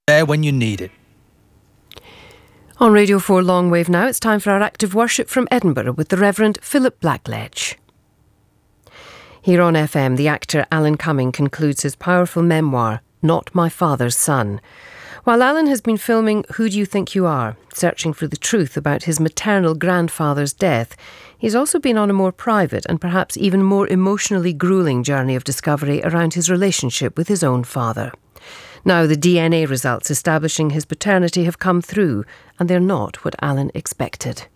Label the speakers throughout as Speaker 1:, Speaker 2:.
Speaker 1: there when you need it.
Speaker 2: On Radio 4 Longwave now, it's time for our active worship from Edinburgh with the Reverend Philip Blackledge. Here on FM, the actor Alan Cumming concludes his powerful memoir, Not My Father's Son. While Alan has been filming Who Do You Think You Are?, searching for the truth about his maternal grandfather's death, he's also been on a more private and perhaps even more emotionally gruelling journey of discovery around his relationship with his own father. Now the DNA results establishing his paternity have come through, and they're not what Alan expected.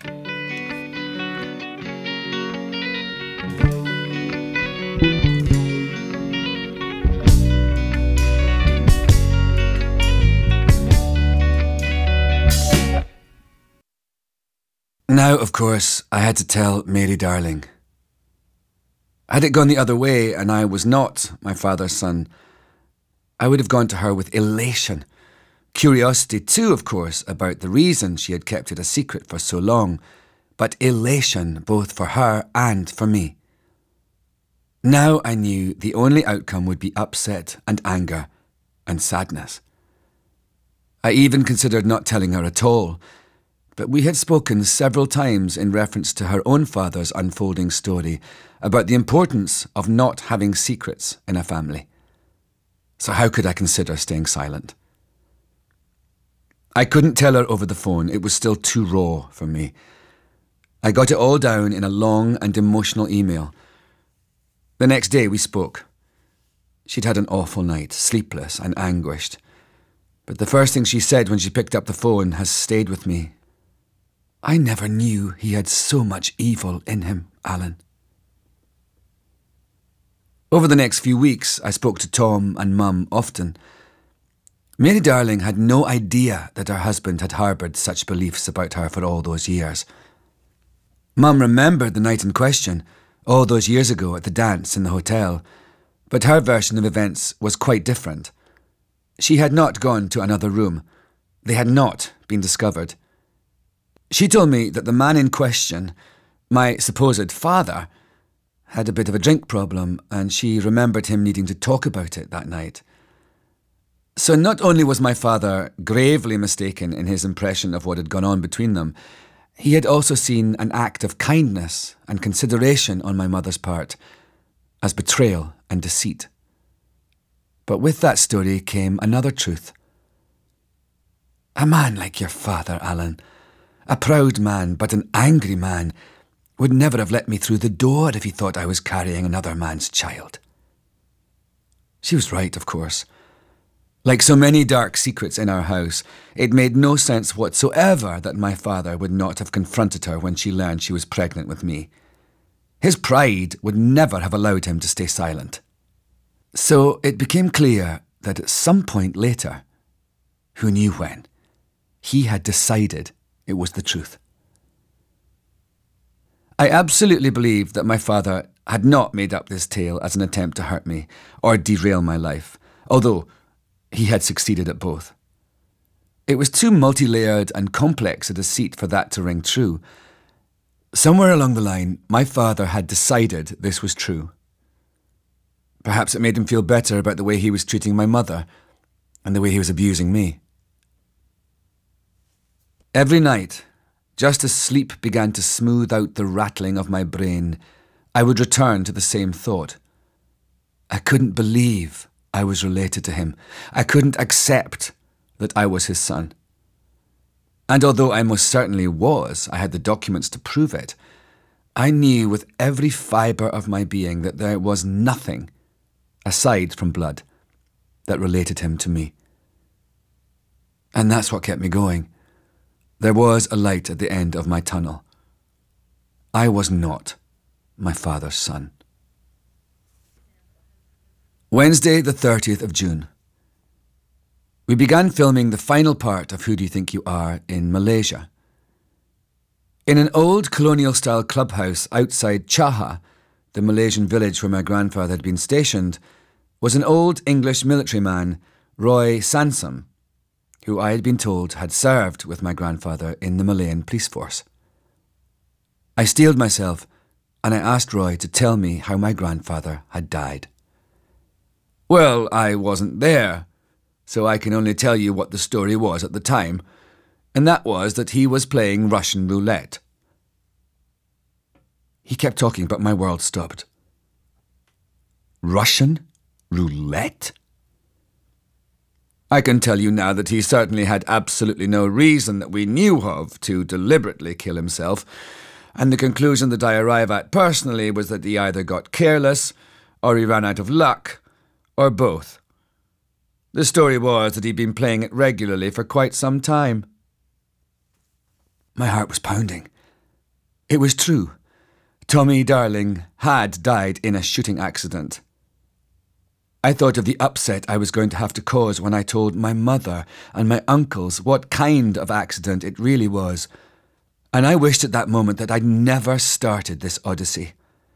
Speaker 3: Now, of course, I had to tell Mary Darling. Had it gone the other way and I was not my father's son, I would have gone to her with elation. Curiosity too, of course, about the reason she had kept it a secret for so long, but elation both for her and for me. Now I knew the only outcome would be upset and anger and sadness. I even considered not telling her at all, but we had spoken several times in reference to her own father's unfolding story about the importance of not having secrets in a family. So how could I consider staying silent? I couldn't tell her over the phone. It was still too raw for me. I got it all down in a long and emotional email. The next day we spoke. She'd had an awful night, sleepless and anguished. But the first thing she said when she picked up the phone has stayed with me. I never knew he had so much evil in him, Alan. Over the next few weeks, I spoke to Tom and Mum often. Mary Darling had no idea that her husband had harboured such beliefs about her for all those years. Mum remembered the night in question, all those years ago at the dance in the hotel, but her version of events was quite different. She had not gone to another room. They had not been discovered. She told me that the man in question, my supposed father, had a bit of a drink problem, and she remembered him needing to talk about it that night. So not only was my father gravely mistaken in his impression of what had gone on between them, he had also seen an act of kindness and consideration on my mother's part as betrayal and deceit. But with that story came another truth. A man like your father, Alan, a proud man but an angry man, would never have let me through the door if he thought I was carrying another man's child. She was right, of course. Like so many dark secrets in our house, it made no sense whatsoever that my father would not have confronted her when she learned she was pregnant with me. His pride would never have allowed him to stay silent. So it became clear that at some point later, who knew when, he had decided it was the truth. I absolutely believe that my father had not made up this tale as an attempt to hurt me or derail my life, although he had succeeded at both. It was too multi-layered and complex a deceit for that to ring true. Somewhere along the line, my father had decided this was true. Perhaps it made him feel better about the way he was treating my mother and the way he was abusing me. Every night, just as sleep began to smooth out the rattling of my brain, I would return to the same thought. I couldn't believe I was related to him. I couldn't accept that I was his son. And although I most certainly was, I had the documents to prove it, I knew with every fibre of my being that there was nothing, aside from blood, that related him to me. And that's what kept me going. There was a light at the end of my tunnel. I was not my father's son. Wednesday, the 30th of June. We began filming the final part of Who Do You Think You Are in Malaysia. In an old colonial-style clubhouse outside Chaha, the Malaysian village where my grandfather had been stationed, was an old English military man, Roy Sansom, who I had been told had served with my grandfather in the Malayan police force. I steeled myself and I asked Roy to tell me how my grandfather had died. "Well, I wasn't there," so I can only tell you what the story was at the time, and that was that he was playing Russian roulette. He kept talking, but my world stopped. Russian roulette? I can tell you now that he certainly had absolutely no reason that we knew of to deliberately kill himself, and the conclusion that I arrive at personally was that he either got careless, or he ran out of luck, or both. The story was that he'd been playing it regularly for quite some time. My heart was pounding. It was true. Tommy Darling had died in a shooting accident. I thought of the upset I was going to have to cause when I told my mother and my uncles what kind of accident it really was, and I wished at that moment that I'd never started this odyssey.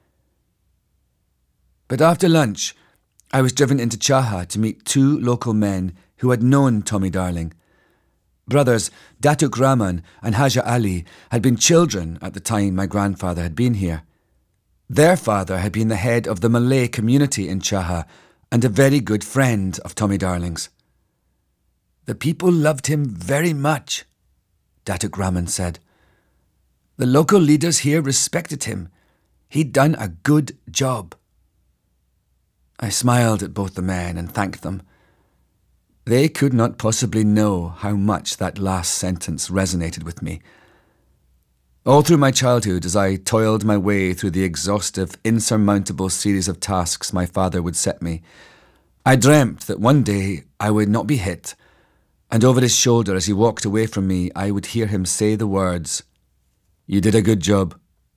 Speaker 3: But after lunch, I was driven into Chaha to meet two local men who had known Tommy Darling. Brothers Datuk Rahman and Haja Ali had been children at the time my grandfather had been here. Their father had been the head of the Malay community in Chaha and a very good friend of Tommy Darling's. The people loved him very much, Datuk Rahman said. The local leaders here respected him. He'd done a good job. I smiled at both the men and thanked them. They could not possibly know how much that last sentence resonated with me. All through my childhood, as I toiled my way through the exhaustive, insurmountable series of tasks my father would set me, I dreamt that one day I would not be hit, and over his shoulder as he walked away from me, I would hear him say the words, "You did a good job."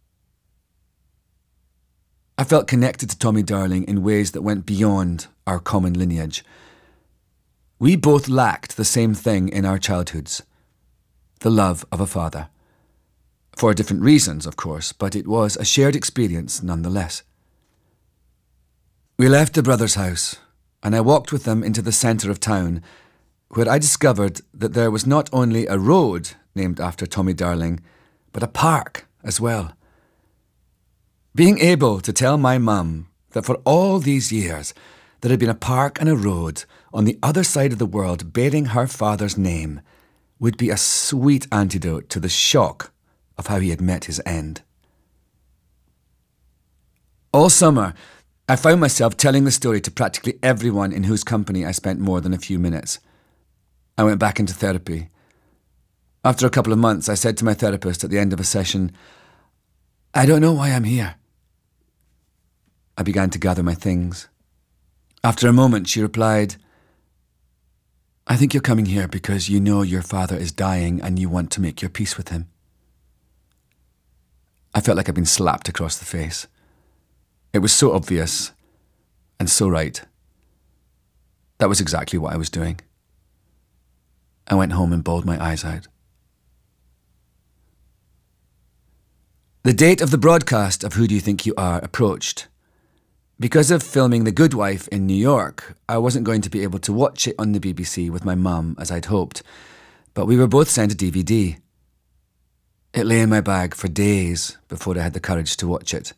Speaker 3: I felt connected to Tommy Darling in ways that went beyond our common lineage. We both lacked the same thing in our childhoods, the love of a father. For different reasons, of course, but it was a shared experience nonetheless. We left the brothers' house, and I walked with them into the centre of town, where I discovered that there was not only a road named after Tommy Darling, but a park as well. Being able to tell my mum that for all these years there had been a park and a road on the other side of the world bearing her father's name would be a sweet antidote to the shock of how he had met his end. All summer, I found myself telling the story to practically everyone in whose company I spent more than a few minutes. I went back into therapy. After a couple of months, I said to my therapist at the end of a session, "I don't know why I'm here." I began to gather my things. After a moment, she replied, "I think you're coming here because you know your father is dying and you want to make your peace with him." I felt like I'd been slapped across the face. It was so obvious and so right. That was exactly what I was doing. I went home and bawled my eyes out. The date of the broadcast of Who Do You Think You Are approached. Because of filming The Good Wife in New York, I wasn't going to be able to watch it on the BBC with my mum as I'd hoped, but we were both sent a DVD. It lay in my bag for days before I had the courage to watch it.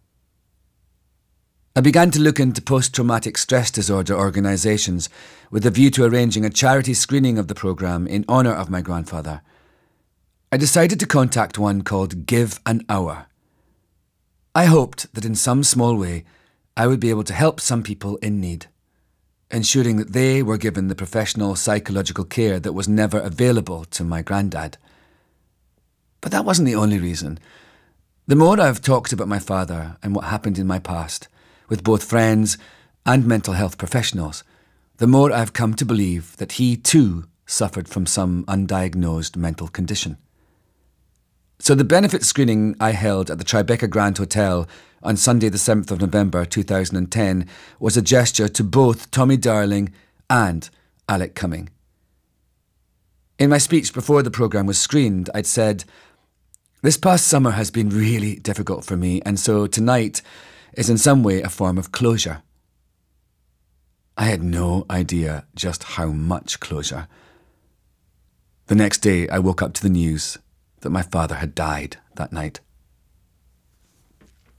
Speaker 3: I began to look into post-traumatic stress disorder organisations with a view to arranging a charity screening of the programme in honour of my grandfather. I decided to contact one called Give an Hour. I hoped that in some small way I would be able to help some people in need, ensuring that they were given the professional psychological care that was never available to my granddad. But that wasn't the only reason. The more I've talked about my father and what happened in my past, with both friends and mental health professionals, the more I've come to believe that he too suffered from some undiagnosed mental condition. So the benefit screening I held at the Tribeca Grand Hotel on Sunday the 7th of November 2010 was a gesture to both Tommy Darling and Alec Cumming. In my speech before the programme was screened, I'd said, "This past summer has been really difficult for me, and so tonight is in some way a form of closure." I had no idea just how much closure. The next day, I woke up to the news that my father had died that night.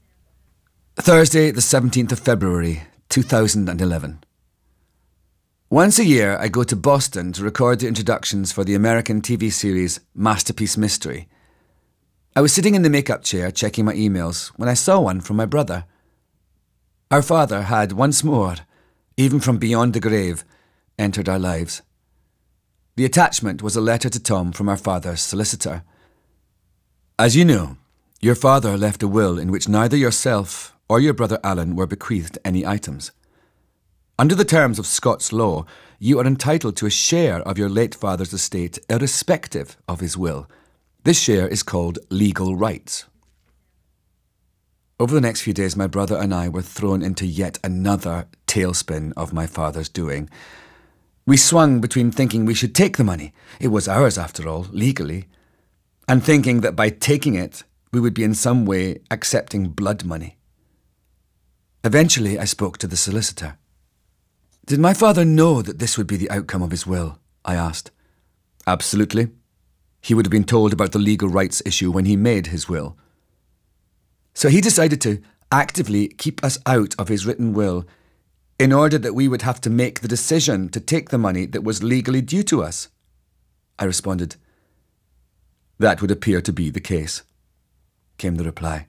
Speaker 3: Thursday, the 17th of February, 2011. Once a year, I go to Boston to record the introductions for the American TV series Masterpiece Mystery. I was sitting in the makeup chair checking my emails when I saw one from my brother. Our father had once more, even from beyond the grave, entered our lives. The attachment was a letter to Tom from our father's solicitor. As you know, your father left a will in which neither yourself or your brother Alan were bequeathed any items. Under the terms of Scots law, you are entitled to a share of your late father's estate irrespective of his will. This share is called legal rights. Over the next few days, my brother and I were thrown into yet another tailspin of my father's doing. We swung between thinking we should take the money, it was ours after all, legally, and thinking that by taking it, we would be in some way accepting blood money. Eventually, I spoke to the solicitor. Did my father know that this would be the outcome of his will? I asked. Absolutely. He would have been told about the legal rights issue when he made his will. So he decided to actively keep us out of his written will in order that we would have to make the decision to take the money that was legally due to us. I responded. That would appear to be the case, came the reply.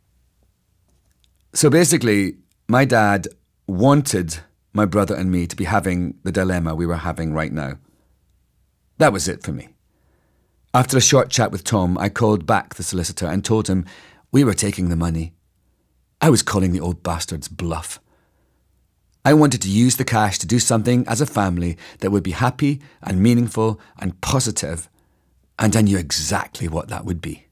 Speaker 3: So basically, my dad wanted my brother and me to be having the dilemma we were having right now. That was it for me. After a short chat with Tom, I called back the solicitor and told him we were taking the money. I was calling the old bastard's bluff. I wanted to use the cash to do something as a family that would be happy and meaningful and positive, and I knew exactly what that would be.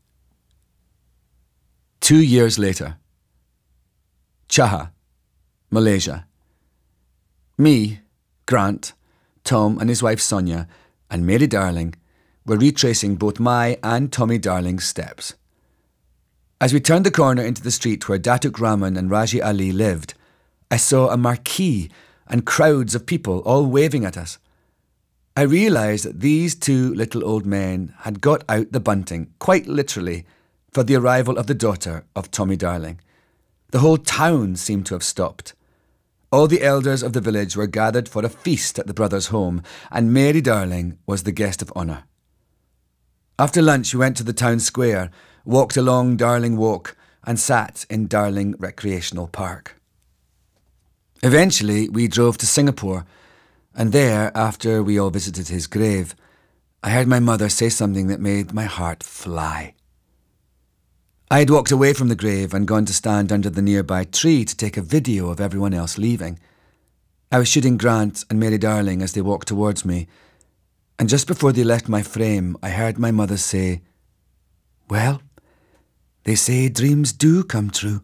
Speaker 3: 2 years later, Chaha, Malaysia. Me, Grant, Tom and his wife Sonia, and Mary Darling were retracing both my and Tommy Darling's steps. As we turned the corner into the street where Datuk Rahman and Raji Ali lived, I saw a marquee and crowds of people all waving at us. I realised that these two little old men had got out the bunting, quite literally, for the arrival of the daughter of Tommy Darling. The whole town seemed to have stopped. All the elders of the village were gathered for a feast at the brothers' home, and Mary Darling was the guest of honour. After lunch, we went to the town square, walked along Darling Walk, and sat in Darling Recreational Park. Eventually, we drove to Singapore, and there, after we all visited his grave, I heard my mother say something that made my heart fly. I had walked away from the grave and gone to stand under the nearby tree to take a video of everyone else leaving. I was shooting Grant and Mary Darling as they walked towards me, and just before they left my frame, I heard my mother say, "Well, they say dreams do come true."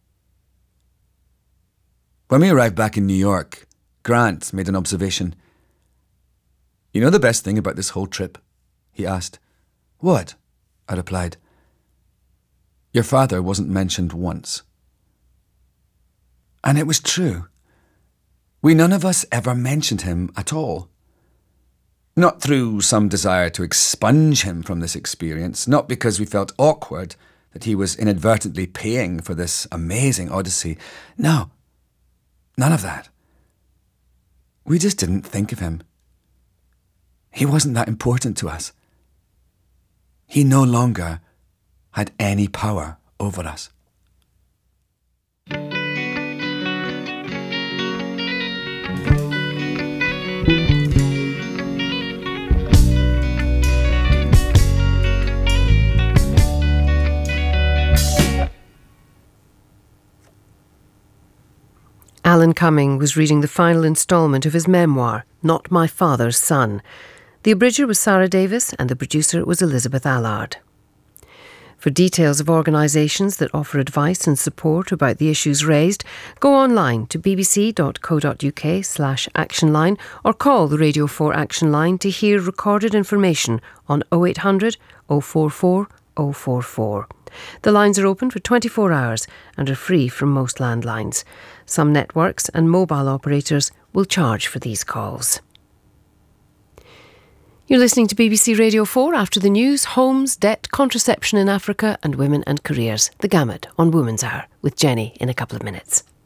Speaker 3: When we arrived back in New York, Grant made an observation. "You know the best thing about this whole trip?" he asked. "What?" I replied. "Your father wasn't mentioned once." And it was true. We none of us ever mentioned him at all. Not through some desire to expunge him from this experience, not because we felt awkward that he was inadvertently paying for this amazing odyssey. No, none of that. We just didn't think of him. He wasn't that important to us. He no longer had any power over us.
Speaker 2: Alan Cumming was reading the final instalment of his memoir, Not My Father's Son. The abridger was Sarah Davis and the producer was Elizabeth Allard. For details of organisations that offer advice and support about the issues raised, go online to bbc.co.uk/actionline or call the Radio 4 Action Line to hear recorded information on 0800 044 044. The lines are open for 24 hours and are free from most landlines. Some networks and mobile operators will charge for these calls. You're listening to BBC Radio 4 after the news, homes, debt, contraception in Africa and women and careers. The gamut on Women's Hour with Jenny in a couple of minutes.